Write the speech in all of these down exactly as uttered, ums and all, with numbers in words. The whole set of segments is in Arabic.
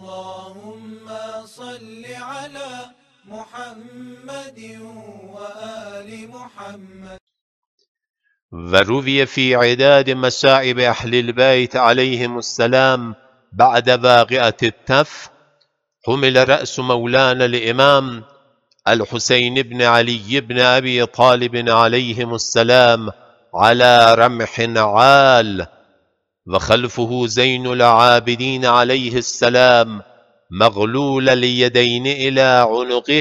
اللهم صل على محمد وآل محمد. وروي في عداد مصائب أهل البيت عليهم السلام بعد واقعة التف: حمل رأس مولانا الإمام الحسين بن علي بن أبي طالب عليهم السلام على رمح عال، وخلفه زين العابدين عليه السلام مغلول اليدين إلى عنقه،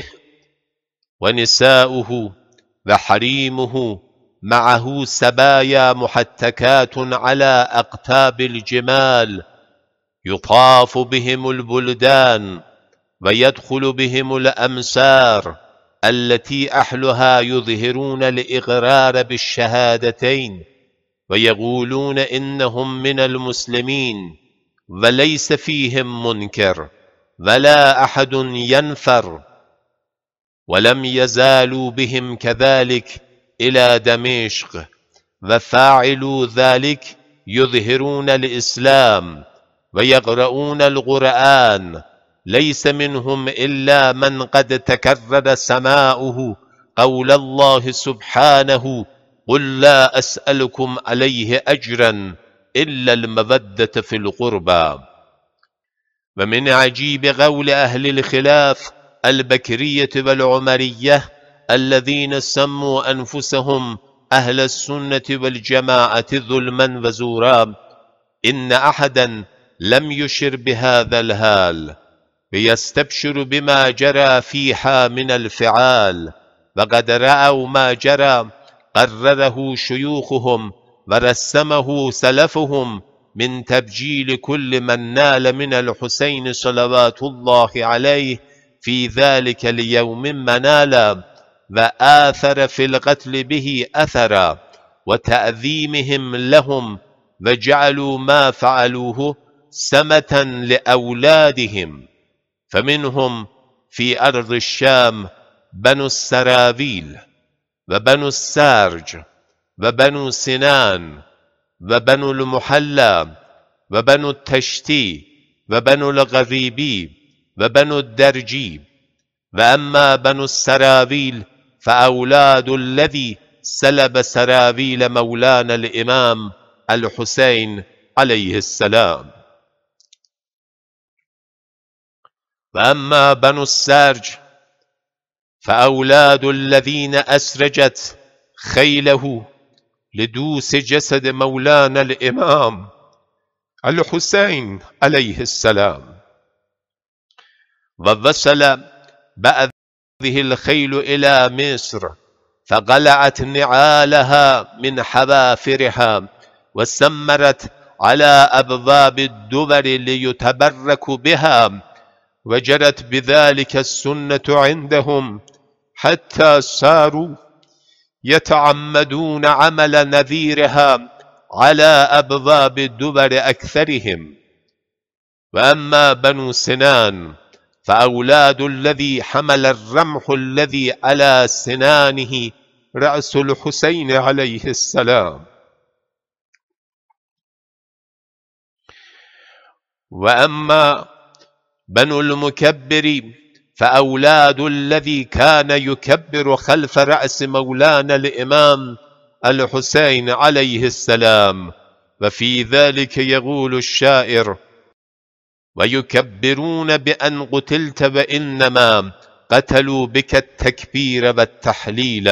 ونساؤه وحريمه معه سبايا محتكات على أقتاب الجمال، يطاف بهم البلدان ويدخل بهم الأمسار التي أهلها يظهرون الإقرار بالشهادتين ويقولون إنهم من المسلمين وليس فيهم منكر ولا أحد ينفر، ولم يزالوا بهم كذلك إلى دمشق، وفاعلوا ذلك يظهرون الإسلام ويقرؤون القرآن، ليس منهم إلا من قد تكرر سماؤه قول الله سبحانه: قل لا أسألكم عليه أجرا إلا المودة في القربى. ومن عجيب قول أهل الخلاف البكرية والعمرية الذين سموا أنفسهم أهل السنة والجماعة ظلما وزورا، إن أحدا لم يشر بهذا الهال ويستبشر بما جرى فيها من الفعال، وقد رأوا ما جرى قرره شيوخهم ورسمه سلفهم من تبجيل كل من نال من الحسين صلوات الله عليه في ذلك اليوم منالا، وآثر في القتل به أثرا، وتأذيمهم لهم، وجعلوا ما فعلوه سمة لأولادهم. فمنهم في أرض الشام بنو السراويل وبنو السارج وبنو سنان وبنو المحلى وبنو التشتي وبنو الغريبي وبنو الدرجي. وأما بنو السراويل فأولاد الذي سلب سراويل مولانا الإمام الحسين عليه السلام. وأما بنو السارج فأولاد الذين أسرجت خيله لدوس جسد مولانا الإمام الحسين عليه السلام، ووصل بأذه الخيل إلى مصر، فقلعت نعالها من حوافرها وسمرت على أبواب الدبر ليتبرك بها، وجرت بذلك السنة عندهم حتى صاروا يتعمدون عمل نذيرها على أبواب الدبر أكثرهم. وأما بنو سنان فأولاد الذي حمل الرمح الذي على سنانه رأس الحسين عليه السلام. وأما بنو المكبر فأولاد الذي كان يكبر خلف رأس مولانا الإمام الحسين عليه السلام. وفي ذلك يقول الشاعر: ويكبرون بأن قتلت وإنما قتلوا بك التكبير والتحليل.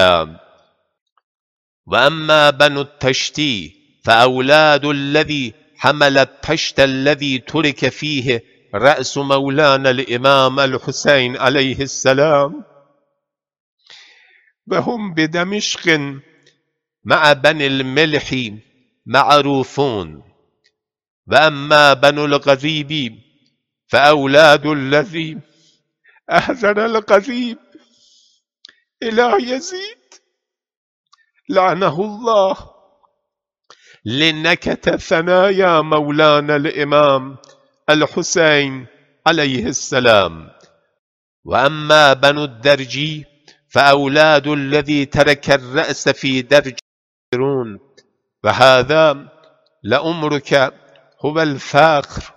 وأما بنو التشتي فأولاد الذي حمل التشت الذي ترك فيه رأس مولانا الإمام الحسين عليه السلام، وهم بدمشق مع بني الملح معروفون. وأما بنو الغريب فأولاد الذي أهزر الغريب إلى يزيد لعنه الله لنكت ثنايا مولانا الإمام الحسين عليه السلام. وأما بنو الدرجي فأولاد الذي ترك الرأس في درج يرون، وهذا لأمرك هو الفاخر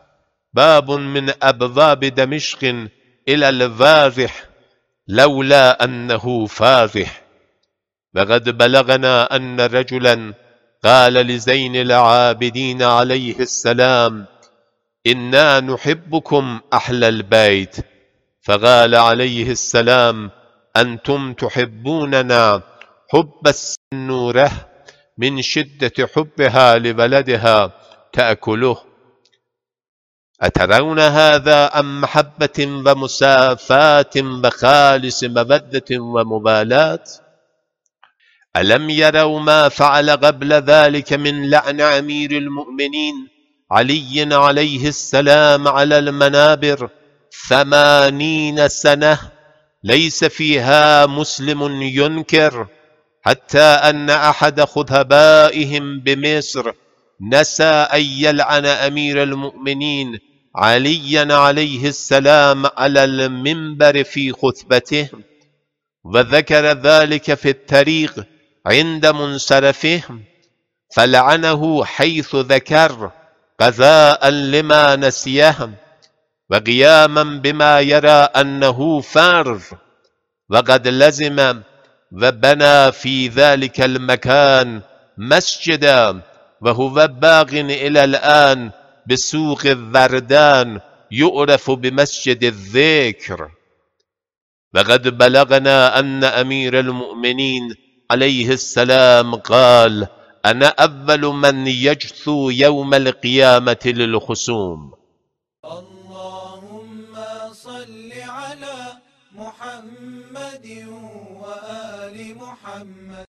باب من أبواب دمشق إلى الفاضح لولا أنه فاضح. وقد بلغنا أن رجلا قال لزين العابدين عليه السلام: إنا نحبكم أهل البيت. فقال عليه السلام: أنتم تحبوننا حب السنورة من شدة حبها لولدها تأكله. أترون هذا أم محبة ومسافاة وخالص مودة ومبالاة؟ ألم يروا ما فعل قبل ذلك من لعن أمير المؤمنين علي عليه السلام على المنابر ثمانين سنة ليس فيها مسلم ينكر، حتى أن أحد خطبائهم بمصر نسى أن يلعن أمير المؤمنين عليا عليه السلام على المنبر في خطبته، وذكر ذلك في الطريق عند منصرفه، فلعنه حيث ذكر قضاء لما نسيه وقياما بما يرى أنه فرض. وقد لزم وبنى في ذلك المكان مسجدا، وهو باق إلى الآن بسوق الذردان يعرف بمسجد الذكر. وقد بلغنا أن أمير المؤمنين عليه السلام قال: أنا أول من يجثو يوم القيامة للخصوم. اللهم صل على محمد وآل محمد.